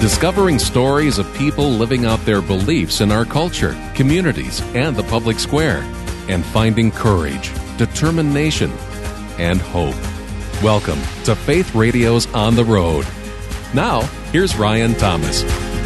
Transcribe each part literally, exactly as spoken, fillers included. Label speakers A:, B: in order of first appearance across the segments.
A: Discovering stories of people living out their beliefs in our culture, communities, and the public square, and finding courage, determination, and hope. Welcome to Faith Radio's On the Road. Now, here's Ryan Thomas.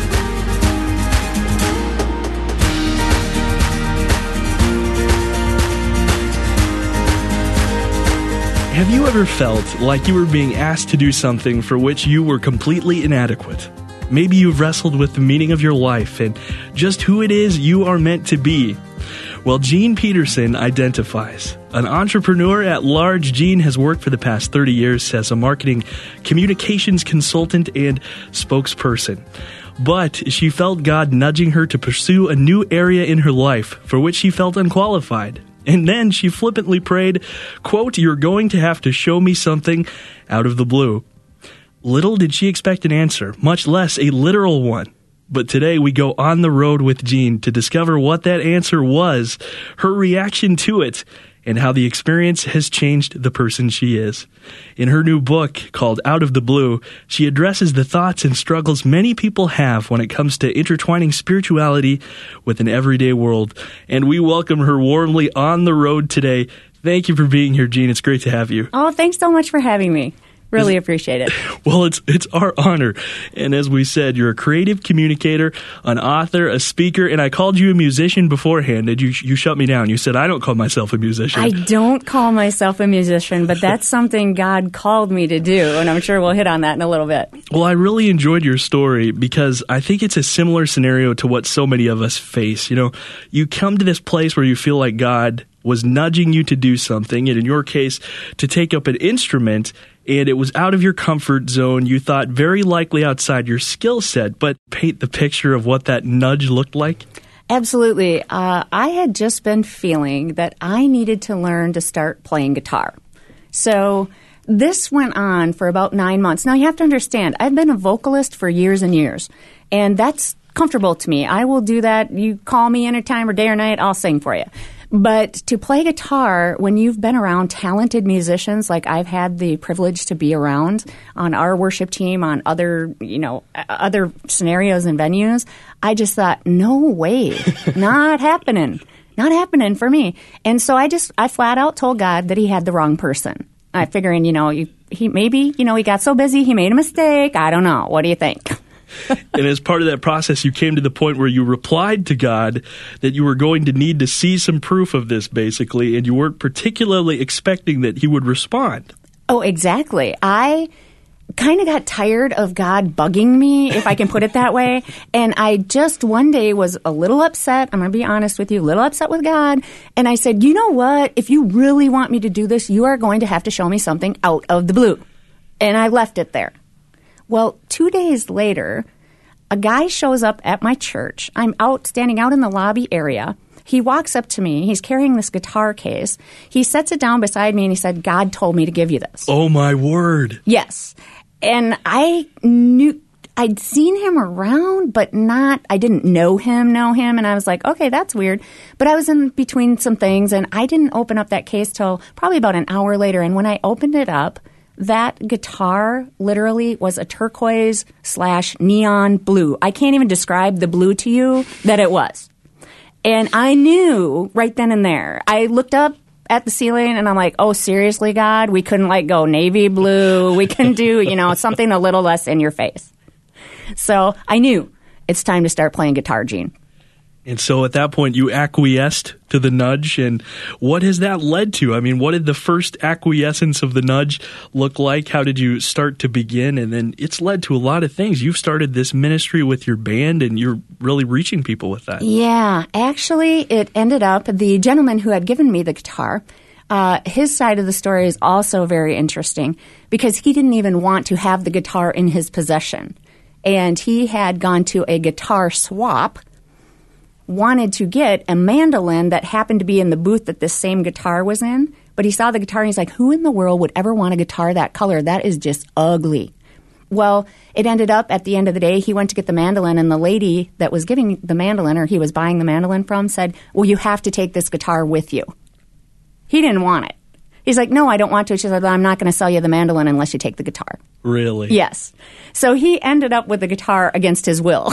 B: Have you ever felt like you were being asked to do something for which you were completely inadequate? Maybe you've wrestled with the meaning of your life and just who it is you are meant to be. Well, Gene Peterson identifies. An entrepreneur at large, Gene has worked for the past thirty years as a marketing communications consultant and spokesperson. But she felt God nudging her to pursue a new area in her life for which she felt unqualified. And then she flippantly prayed, quote, "You're going to have to show me something out of the blue." Little did she expect an answer, much less a literal one. But today we go on the road with Gene to discover what that answer was, her reaction to it, and how the experience has changed the person she is. In her new book called Out of the Blue, she addresses the thoughts and struggles many people have when it comes to intertwining spirituality with an everyday world. And we welcome her warmly on the road today. Thank you for being here, Gene. It's great to have you.
C: Oh, thanks so much for having me. Really appreciate it.
B: Well, it's it's our honor. And as we said, you're a creative communicator, an author, a speaker, and I called you a musician beforehand, and you you shut me down. You said, I don't call myself a musician.
C: I don't call myself a musician, but that's something God called me to do, and I'm sure we'll hit on that in a little bit.
B: Well, I really enjoyed your story because I think it's a similar scenario to what so many of us face. You know, you come to this place where you feel like God was nudging you to do something, and in your case, to take up an instrument, and it was out of your comfort zone. You thought very likely outside your skill set, but paint the picture of what that nudge looked like.
C: Absolutely. Uh, I had just been feeling that I needed to learn to start playing guitar. So this went on for about nine months. Now, you have to understand, I've been a vocalist for years and years, and that's comfortable to me. I will do that. You call me anytime or day or night, I'll sing for you. But to play guitar when you've been around talented musicians like I've had the privilege to be around on our worship team, on other, you know, other scenarios and venues, I just thought, no way, not happening, not happening for me. And so I just, I flat out told God that he had the wrong person. I figuring, you know, he, he maybe, you know, he got so busy, he made a mistake. I don't know. What do you think?
B: And as part of that process, you came to the point where you replied to God that you were going to need to see some proof of this, basically, and you weren't particularly expecting that he would respond.
C: Oh, exactly. I kind of got tired of God bugging me, if I can put it that way, and I just one day was a little upset. I'm going to be honest with you, a little upset with God, and I said, you know what? If you really want me to do this, you are going to have to show me something out of the blue. And I left it there. Well, two days later, a guy shows up at my church. I'm out, standing out in the lobby area. He walks up to me. He's carrying this guitar case. He sets it down beside me, and he said, God told me to give you this.
B: Oh, my word.
C: Yes. And I knew, I'd seen him around, but not, I didn't know him, know him. And I was like, okay, that's weird. But I was in between some things, and I didn't open up that case till probably about an hour later. And when I opened it up, that guitar literally was a turquoise slash neon blue. I can't even describe the blue to you that it was. And I knew right then and there. I looked up at the ceiling and I'm like, oh, seriously, God? We couldn't like go navy blue. We couldn't do, you know, something a little less in your face. So I knew it's time to start playing guitar, Gene.
B: And so at that point, you acquiesced to the nudge. And what has that led to? I mean, what did the first acquiescence of the nudge look like? How did you start to begin? And then it's led to a lot of things. You've started this ministry with your band, and you're really reaching people with that.
C: Yeah. Actually, it ended up, the gentleman who had given me the guitar, uh, his side of the story is also very interesting because he didn't even want to have the guitar in his possession. And he had gone to a guitar swap, wanted to get a mandolin that happened to be in the booth that this same guitar was in, but he saw the guitar and he's like, who in the world would ever want a guitar that color? That is just ugly. Well, it ended up at the end of the day, he went to get the mandolin, and the lady that was giving the mandolin, or he was buying the mandolin from, said, well, you have to take this guitar with you. He didn't want it. He's like, no, I don't want to. She said, well, I'm not going to sell you the mandolin unless you take the guitar.
B: Really?
C: Yes. So he ended up with the guitar against his will.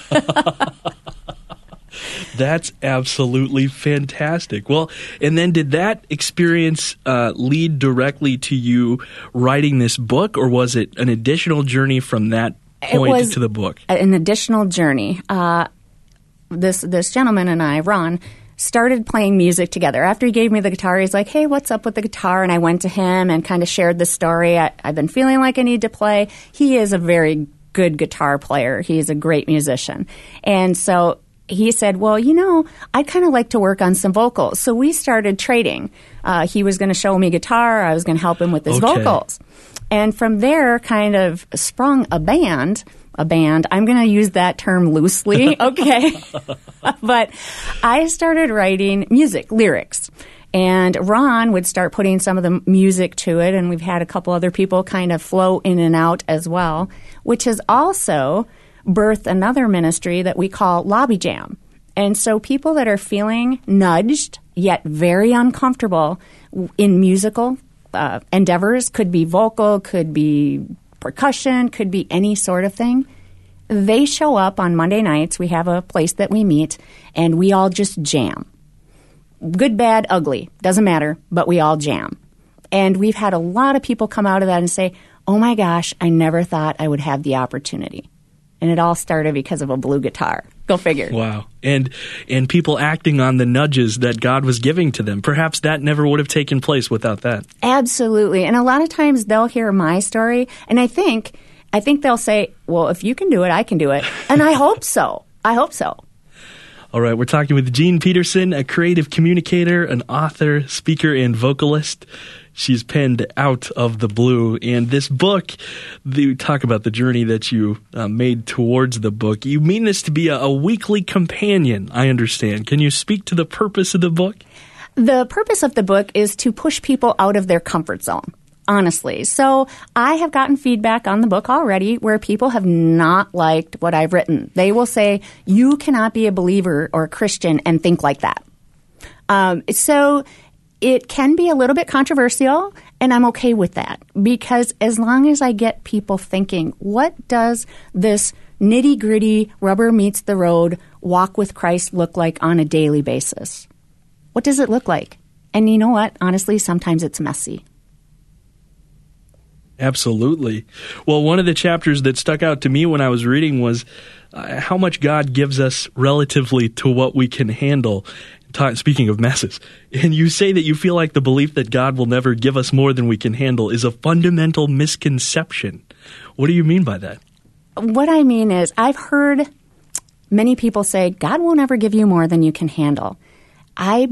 B: That's absolutely fantastic. Well, and then did that experience uh, lead directly to you writing this book, or was it an additional journey from that point
C: it was
B: to the book?
C: An additional journey. Uh, this this gentleman and I, Ron, started playing music together. After he gave me the guitar, he's like, hey, what's up with the guitar? And I went to him and kind of shared the story. I, I've been feeling like I need to play. He is a very good guitar player. He's a great musician. And so he said, well, you know, I'd kind of like to work on some vocals. So we started trading. Uh, he was going to show me guitar. I was going to help him with his
B: okay.
C: vocals. And from there kind of sprung a band. A band. I'm going to use that term loosely, okay? But I started writing music, lyrics. And Ron would start putting some of the music to it, and we've had a couple other people kind of flow in and out as well, which has also birthed another ministry that we call Lobby Jam. And so people that are feeling nudged, yet very uncomfortable in musical uh, endeavors, could be vocal, could be percussion, could be any sort of thing, they show up on Monday nights. We have a place that we meet, and we all just jam. Good, bad, ugly, doesn't matter, but we all jam. And we've had a lot of people come out of that and say, oh my gosh, I never thought I would have the opportunity. And it all started because of a blue guitar. Go figure.
B: Wow. And and people acting on the nudges that God was giving to them. Perhaps that never would have taken place without that.
C: Absolutely. And a lot of times they'll hear my story, and I think I think they'll say, well, if you can do it, I can do it. And I hope so. I hope so.
B: All right. We're talking with Jean Peterson, a creative communicator, an author, speaker, and vocalist. She's penned Out of the Blue. And this book, you talk about the journey that you uh, made towards the book. You mean this to be a, a weekly companion, I understand. Can you speak to the purpose of the book?
C: The purpose of the book is to push people out of their comfort zone, honestly. So I have gotten feedback on the book already where people have not liked what I've written. They will say, you cannot be a believer or a Christian and think like that. Um, so it can be a little bit controversial, and I'm okay with that, because as long as I get people thinking, what does this nitty-gritty, rubber meets the road, walk with Christ look like on a daily basis? What does it look like? And you know what? Honestly, sometimes it's messy. Absolutely.
B: Well, one of the chapters that stuck out to me when I was reading was uh, how much God gives us relatively to what we can handle. Speaking of messes, and you say that you feel like the belief that God will never give us more than we can handle is a fundamental misconception. What do you mean by that?
C: What I mean is I've heard many people say, God will never give you more than you can handle. I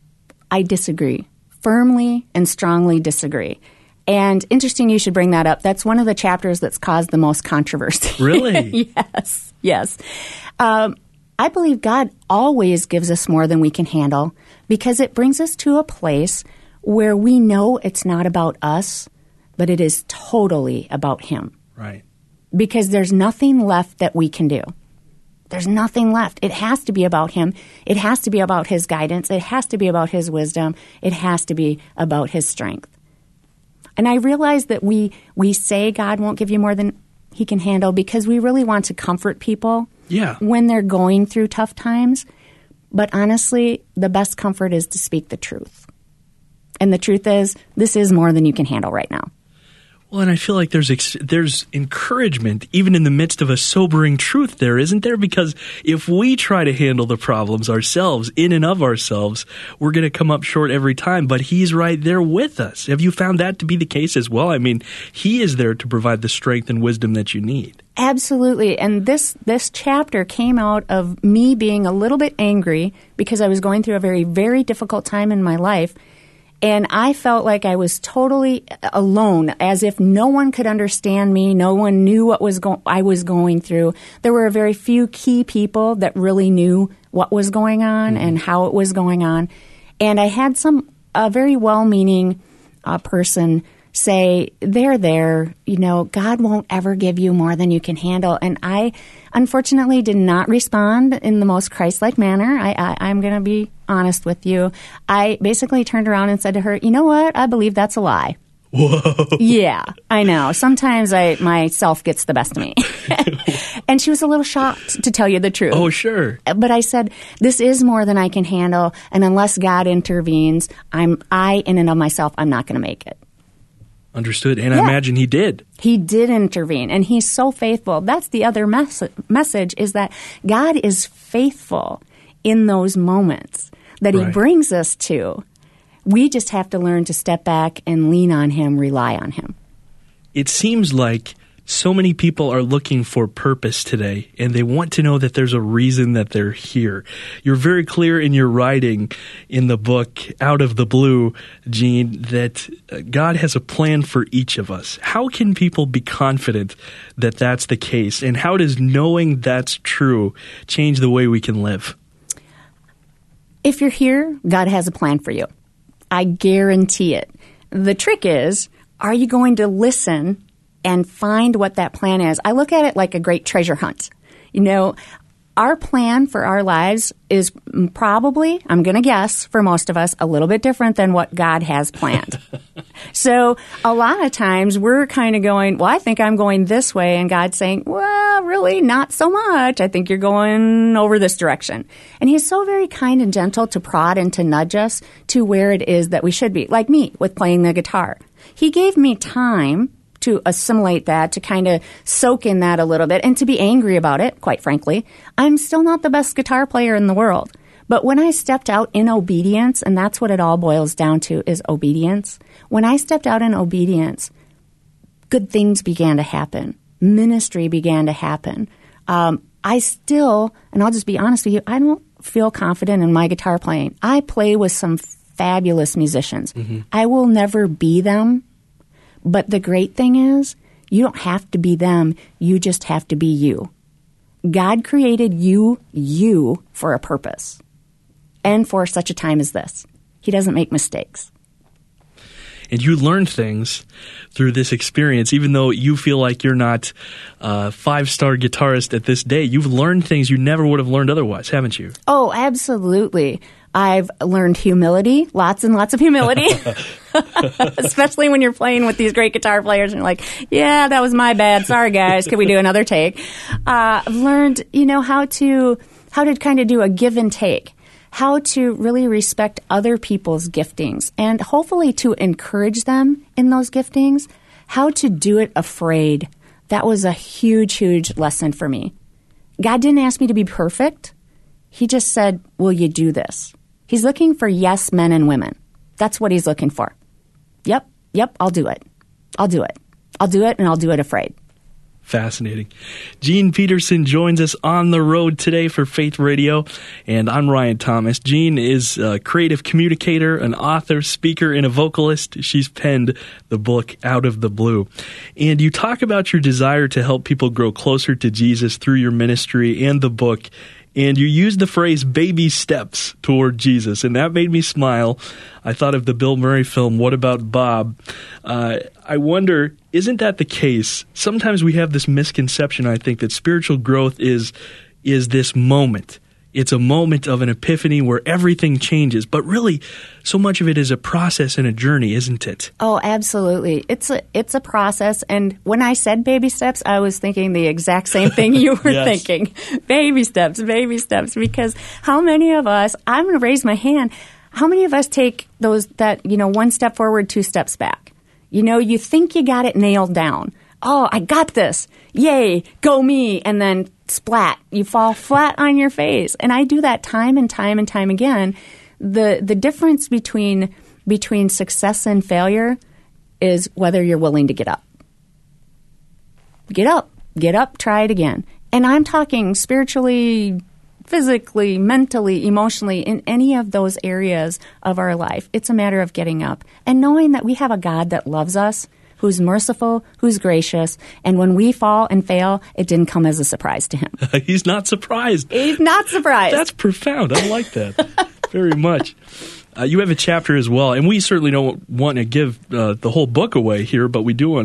C: I disagree, firmly and strongly disagree. And interesting you should bring that up. That's one of the chapters that's caused the most controversy.
B: Really?
C: Yes, yes. Um, I believe God always gives us more than we can handle because it brings us to a place where we know it's not about us, but it is totally about Him.
B: Right.
C: Because there's nothing left that we can do. There's nothing left. It has to be about Him. It has to be about His guidance. It has to be about His wisdom. It has to be about His strength. And I realize that we we say God won't give you more than He can handle because we really want to comfort people.
B: Yeah.
C: When they're going through tough times. But honestly, the best comfort is to speak the truth. And the truth is, this is more than you can handle right now.
B: Well, and I feel like there's ex- there's encouragement even in the midst of a sobering truth there, isn't there? Because if we try to handle the problems ourselves, in and of ourselves, we're going to come up short every time. But He's right there with us. Have you found that to be the case as well? I mean, He is there to provide the strength and wisdom that you need.
C: Absolutely. And this this chapter came out of me being a little bit angry because I was going through a very, very difficult time in my life. And I felt like I was totally alone, as if no one could understand me. No one knew what was go- I was going through. There were a very few key people that really knew what was going on mm-hmm. and how it was going on. And I had some a very well-meaning uh, person say, there, there, you know, God won't ever give you more than you can handle. And I, unfortunately, did not respond in the most Christ-like manner. I, I, I'm going to be honest with you. I basically turned around and said to her, you know what? I believe that's a lie.
B: Whoa.
C: Yeah, I know. Sometimes I myself gets the best of me. And she was a little shocked, to tell you the truth.
B: Oh, sure.
C: But I said, this is more than I can handle, and unless God intervenes, I'm I, in and of myself, I'm not going to make it.
B: Understood. And
C: Yeah.
B: I imagine he did.
C: He did intervene, and he's so faithful. That's the other mes- message, is that God is faithful in those moments that he
B: Right.
C: brings us to. We just have to learn to step back and lean on him, rely on him.
B: It seems like so many people are looking for purpose today, and they want to know that there's a reason that they're here. You're very clear in your writing in the book, Out of the Blue, Gene, that God has a plan for each of us. How can people be confident that that's the case, and how does knowing that's true change the way we can live?
C: If you're here, God has a plan for you. I guarantee it. The trick is, are you going to listen and find what that plan is? I look at it like a great treasure hunt. You know, our plan for our lives is probably, I'm going to guess, for most of us, a little bit different than what God has planned. So a lot of times we're kind of going, well, I think I'm going this way, and God's saying, well, really, not so much. I think you're going over this direction. And he's so very kind and gentle to prod and to nudge us to where it is that we should be, like me with playing the guitar. He gave me time to assimilate that, to kind of soak in that a little bit, and to be angry about it, quite frankly. I'm still not the best guitar player in the world. But when I stepped out in obedience, and that's what it all boils down to, is obedience. When I stepped out in obedience, good things began to happen. Ministry began to happen. Um, I still, and I'll just be honest with you, I don't feel confident in my guitar playing. I play with some fabulous musicians. Mm-hmm. I will never be them. But the great thing is, you don't have to be them. You just have to be you. God created you, you, for a purpose. And for such a time as this. He doesn't make mistakes.
B: And you learned things through this experience, even though you feel like you're not a five-star guitarist at this day. You've learned things you never would have learned otherwise, haven't you?
C: Oh, absolutely. I've learned humility, lots and lots of humility, especially when you're playing with these great guitar players and you're like, yeah, that was my bad. Sorry, guys. Could we do another take? Uh, I've learned, you know, how to how to kind of do a give and take, how to really respect other people's giftings, and hopefully to encourage them in those giftings, how to do it afraid. That was a huge, huge lesson for me. God didn't ask me to be perfect. He just said, will you do this? He's looking for yes men and women. That's what he's looking for. Yep, yep, I'll do it. I'll do it. I'll do it, and I'll do it afraid.
B: Fascinating. Gene Peterson joins us on the road today for Faith Radio, and I'm Ryan Thomas. Gene is a creative communicator, an author, speaker, and a vocalist. She's penned the book Out of the Blue. And you talk about your desire to help people grow closer to Jesus through your ministry and the book. And you used the phrase baby steps toward Jesus, and that made me smile. I thought of the Bill Murray film, What About Bob? Uh, I wonder, isn't that the case? Sometimes we have this misconception, I think, that spiritual growth is is this moment. It's a moment of an epiphany where everything changes. But really, so much of it is a process and a journey, isn't it?
C: Oh, absolutely. It's a it's a process. And when I said baby steps, I was thinking the exact same thing you were
B: Yes.
C: thinking. Baby steps, baby steps. Because how many of us, I'm going to raise my hand, how many of us take those, that, you know, one step forward, two steps back? You know, you think you got it nailed down. Oh, I got this. Yay, go me. And then splat, you fall flat on your face. And I do that time and time and time again. The the difference between between success and failure is whether you're willing to get up. Get up. Get up, try it again. And I'm talking spiritually, physically, mentally, emotionally, in any of those areas of our life. It's a matter of getting up and knowing that we have a God that loves us, who's merciful, who's gracious, and when we fall and fail, it didn't come as a surprise to him.
B: He's not surprised.
C: He's not surprised.
B: That's profound. I like that very much. Uh, you have a chapter as well, and we certainly don't want to give uh, the whole book away here, but we do want to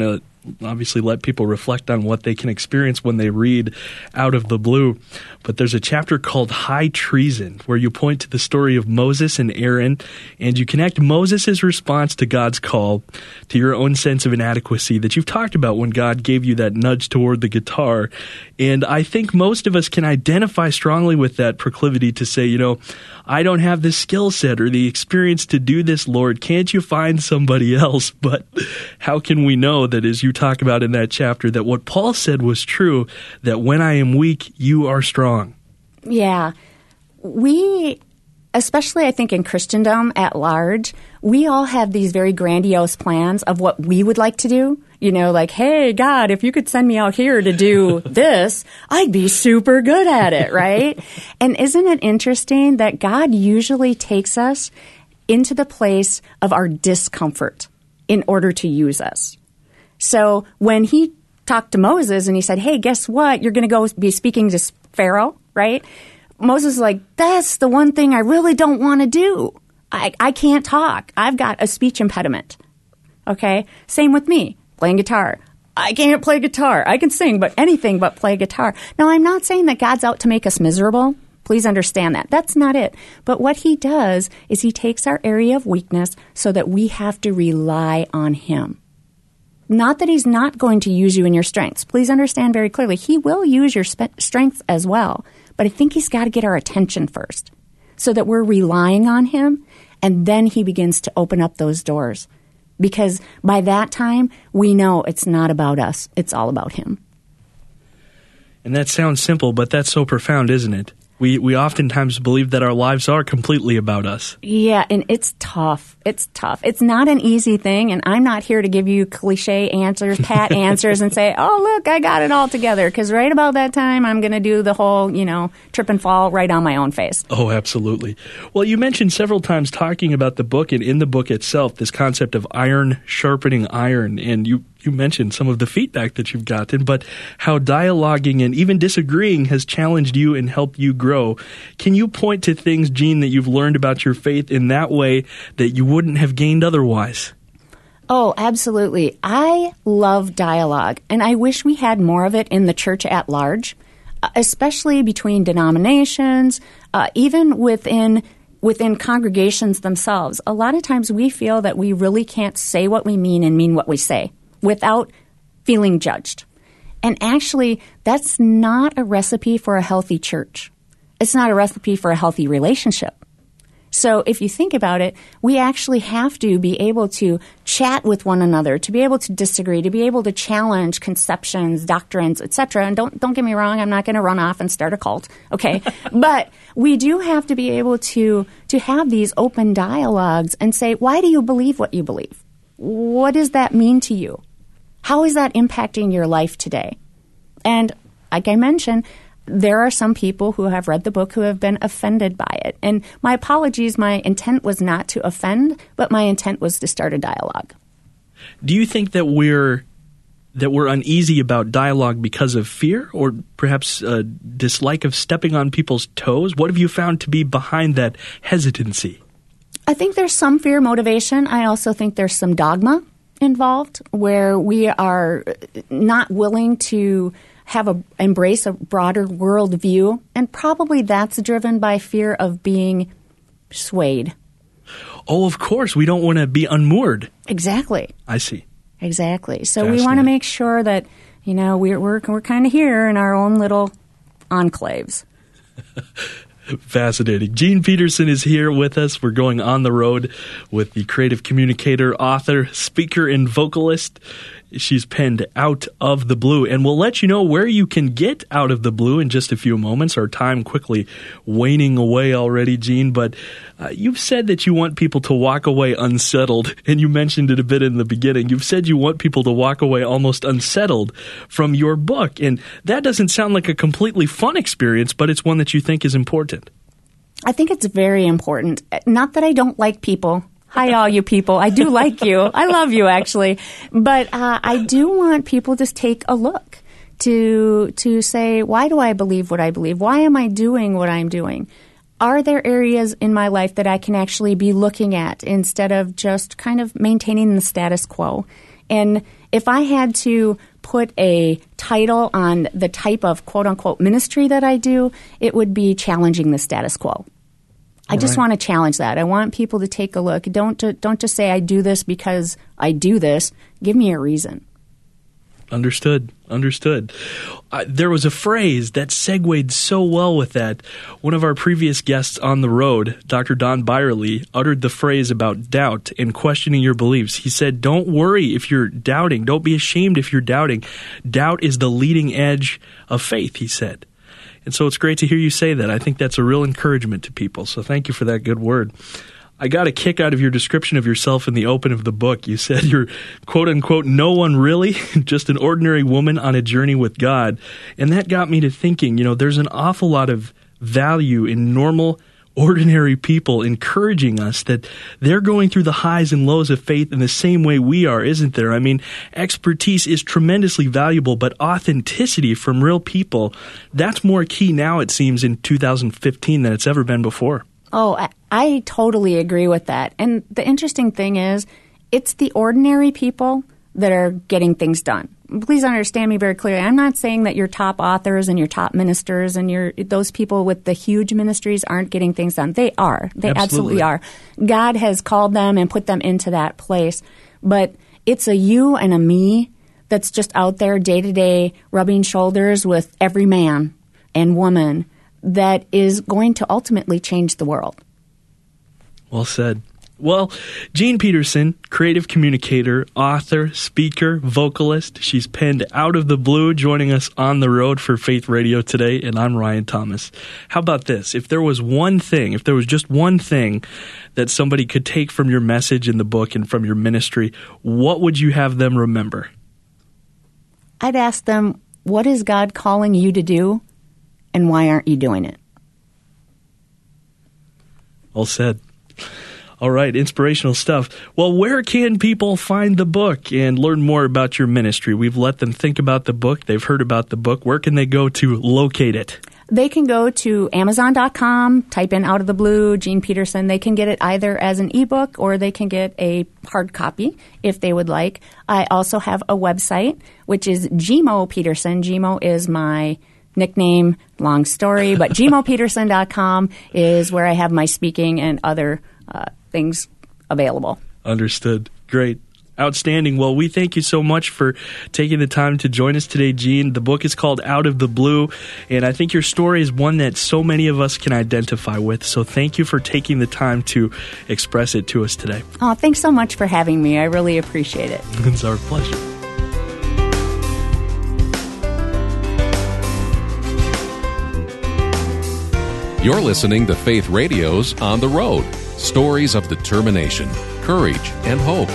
B: obviously let people reflect on what they can experience when they read Out of the Blue. But there's a chapter called High Treason, where you point to the story of Moses and Aaron, and you connect Moses' response to God's call to your own sense of inadequacy that you've talked about when God gave you that nudge toward the guitar. And I think most of us can identify strongly with that proclivity to say, you know, I don't have the skill set or the experience to do this, Lord. Can't you find somebody else? But how can we know that, as you talk about in that chapter, that what Paul said was true, that when I am weak, you are strong?
C: Yeah. We, especially I think in Christendom at large, we all have these very grandiose plans of what we would like to do. You know, like, hey, God, if you could send me out here to do this, I'd be super good at it, right? And isn't it interesting that God usually takes us into the place of our discomfort in order to use us? So when he talked to Moses and he said, hey, guess what? You're going to go be speaking to Pharaoh, right? Moses is like, that's the one thing I really don't want to do. I, I can't talk. I've got a speech impediment. Okay? Same with me. Playing guitar. I can't play guitar. I can sing, but anything but play guitar. Now, I'm not saying that God's out to make us miserable. Please understand that. That's not it. But what he does is he takes our area of weakness so that we have to rely on him. Not that he's not going to use you in your strengths. Please understand very clearly. He will use your spe- strengths as well. But I think he's got to get our attention first so that we're relying on him, and then he begins to open up those doors. Because by that time, we know it's not about us. It's all about him.
B: And that sounds simple, but that's so profound, isn't it? We we oftentimes believe that our lives are completely about us.
C: Yeah, and it's tough. It's tough. It's not an easy thing, and I'm not here to give you cliche answers, pat answers, and say, oh, look, I got it all together, because right about that time, I'm going to do the whole, you know, trip and fall right on my own face.
B: Oh, absolutely. Well, you mentioned several times talking about the book, and in the book itself, this concept of iron sharpening iron, and you You mentioned some of the feedback that you've gotten, but how dialoguing and even disagreeing has challenged you and helped you grow. Can you point to things, Jean, that you've learned about your faith in that way that you wouldn't have gained otherwise?
C: Oh, absolutely. I love dialogue, and I wish we had more of it in the church at large, especially between denominations, uh, even within within congregations themselves. A lot of times we feel that we really can't say what we mean and mean what we say without feeling judged. And actually, that's not a recipe for a healthy church. It's not a recipe for a healthy relationship. So if you think about it, we actually have to be able to chat with one another, to be able to disagree, to be able to challenge conceptions, doctrines, et cetera. And don't don't get me wrong, I'm not going to run off and start a cult, okay? But we do have to be able to to have these open dialogues and say, why do you believe what you believe? What does that mean to you? How is that impacting your life today? And like I mentioned, there are some people who have read the book who have been offended by it. And my apologies, my intent was not to offend, but my intent was to start a dialogue.
B: Do you think that we're that we're uneasy about dialogue because of fear, or perhaps a dislike of stepping on people's toes? What have you found to be behind that hesitancy?
C: I think there's some fear motivation. I also think there's some dogma involved where we are not willing to have a embrace a broader worldview, and probably that's driven by fear of being swayed.
B: Oh, of course. We don't want to be unmoored.
C: Exactly.
B: I see.
C: Exactly. So we want to make sure that, you know, we're we're, we're kind of here in our own little enclaves.
B: Fascinating. Jean Peterson is here with us. We're going on the road with the creative communicator, author, speaker, and vocalist. She's penned Out of the Blue, and we'll let you know where you can get Out of the Blue in just a few moments. Our time quickly waning away already, Jean, but uh, you've said that you want people to walk away unsettled, and you mentioned it a bit in the beginning. You've said you want people to walk away almost unsettled from your book, and that doesn't sound like a completely fun experience, but it's one that you think is important.
C: I think it's very important. Not that I don't like people. Hi, all you people. I do like you. I love you, actually. But uh, I do want people to take a look, to to say, why do I believe what I believe? Why am I doing what I'm doing? are there areas in my life that I can actually be looking at instead of just kind of maintaining the status quo? And if I had to put a title on the type of quote-unquote ministry that I do, it would be challenging the status quo. I
B: All
C: just
B: right.
C: want to challenge that. I want people to take a look. Don't don't just say I do this because I do this. Give me a reason.
B: Understood. Understood. Uh, there was a phrase that segued so well with that. One of our previous guests on the road, Doctor Don Byerly, uttered the phrase about doubt and questioning your beliefs. He said, don't worry if you're doubting. Don't be ashamed if you're doubting. Doubt is the leading edge of faith, he said. And so it's great to hear you say that. I think that's a real encouragement to people. So thank you for that good word. I got a kick out of your description of yourself in the open of the book. You said you're, quote unquote, no one really, just an ordinary woman on a journey with God. And that got me to thinking, you know, there's an awful lot of value in normal, ordinary people encouraging us that they're going through the highs and lows of faith in the same way we are, isn't there? I mean, expertise is tremendously valuable, but authenticity from real people, that's more key now, it seems, in two thousand fifteen than it's ever been before.
C: Oh, I, I totally agree with that. And the interesting thing is, it's the ordinary people that are getting things done. Please understand me very clearly. I'm not saying that your top authors and your top ministers and your those people with the huge ministries aren't getting things done. They are. They absolutely, absolutely are. God has called them and put them into that place. But it's a you and a me that's just out there day to day rubbing shoulders with every man and woman that is going to ultimately change the world.
B: Well said. Well, Jean Peterson, creative communicator, author, speaker, vocalist. She's penned Out of the Blue, joining us on the road for Faith Radio today, and I'm Ryan Thomas. How about this? If there was one thing, if there was just one thing that somebody could take from your message in the book and from your ministry, what would you have them remember?
C: I'd ask them, what is God calling you to do, and why aren't you doing it?
B: Well said. All right, inspirational stuff. Well, where can people find the book and learn more about your ministry? We've let them think about the book. They've heard about the book. Where can they go to locate it?
C: They can go to amazon dot com, type in Out of the Blue, Jean Peterson. They can get it either as an ebook or they can get a hard copy if they would like. I also have a website, which is Gmo Peterson. Gmo is my nickname, long story, but gmo peterson dot com is where I have my speaking and other uh, things available.
B: Understood. Great. Outstanding. Well, we thank you so much for taking the time to join us today, Jean. The book is called Out of the Blue, and I think your story is one that so many of us can identify with. So thank you for taking the time to express it to us today.
C: Oh, thanks so much for having me. I really appreciate it.
B: It's our pleasure.
A: You're listening to Faith Radio's On the Road. Stories of determination, courage, and hope.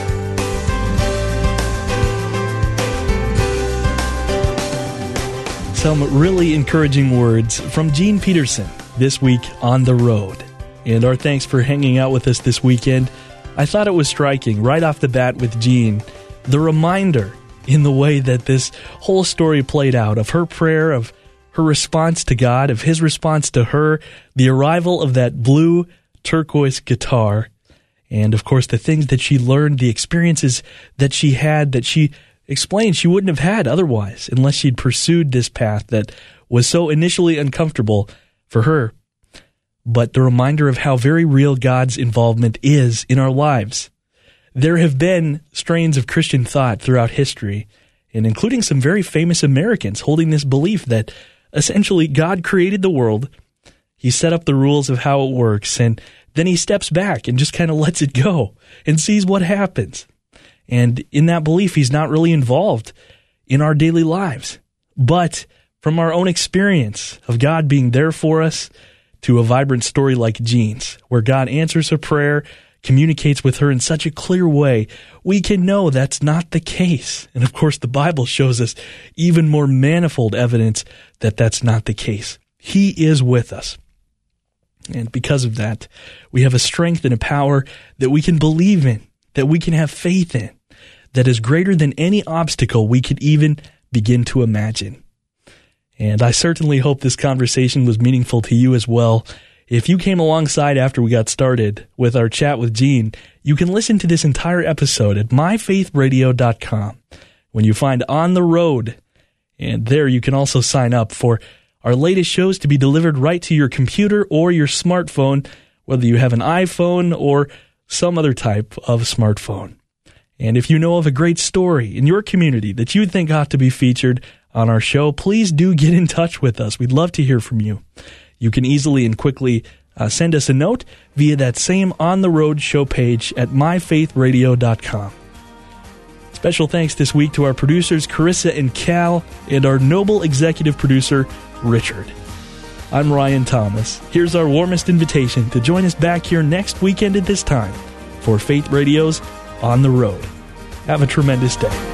B: Some really encouraging words from Jean Peterson this week on the road. And our thanks for hanging out with us this weekend. I thought it was striking right off the bat with Jean, the reminder in the way that this whole story played out of her prayer, of her response to God, of his response to her, the arrival of that blue turquoise guitar, and of course the things that she learned, the experiences that she had that she explained she wouldn't have had otherwise unless she'd pursued this path that was so initially uncomfortable for her. But the reminder of how very real God's involvement is in our lives. There have been strains of Christian thought throughout history, and including some very famous Americans holding this belief that essentially God created the world, he set up the rules of how it works, and then he steps back and just kind of lets it go and sees what happens. And in that belief, he's not really involved in our daily lives. But from our own experience of God being there for us to a vibrant story like Jean's, where God answers her prayer, communicates with her in such a clear way, we can know that's not the case. And of course, the Bible shows us even more manifold evidence that that's not the case. He is with us. And because of that, we have a strength and a power that we can believe in, that we can have faith in, that is greater than any obstacle we could even begin to imagine. And I certainly hope this conversation was meaningful to you as well. If you came alongside after we got started with our chat with Gene, you can listen to this entire episode at my faith radio dot com. When you find On the Road, and there you can also sign up for our latest shows to be delivered right to your computer or your smartphone, whether you have an iPhone or some other type of smartphone. And if you know of a great story in your community that you think ought to be featured on our show, please do get in touch with us. We'd love to hear from you. You can easily and quickly uh, send us a note via that same On the Road show page at my faith radio dot com. Special thanks this week to our producers, Carissa and Cal, and our noble executive producer, Richard. I'm Ryan Thomas. Here's our warmest invitation to join us back here next weekend at this time for Faith Radio's On the Road. Have a tremendous day.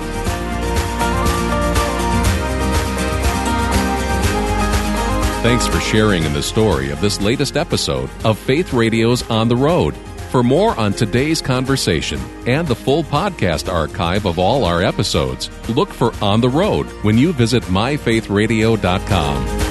A: Thanks for sharing in the story of this latest episode of Faith Radio's On the Road. For more on today's conversation and the full podcast archive of all our episodes, look for On the Road when you visit my faith radio dot com.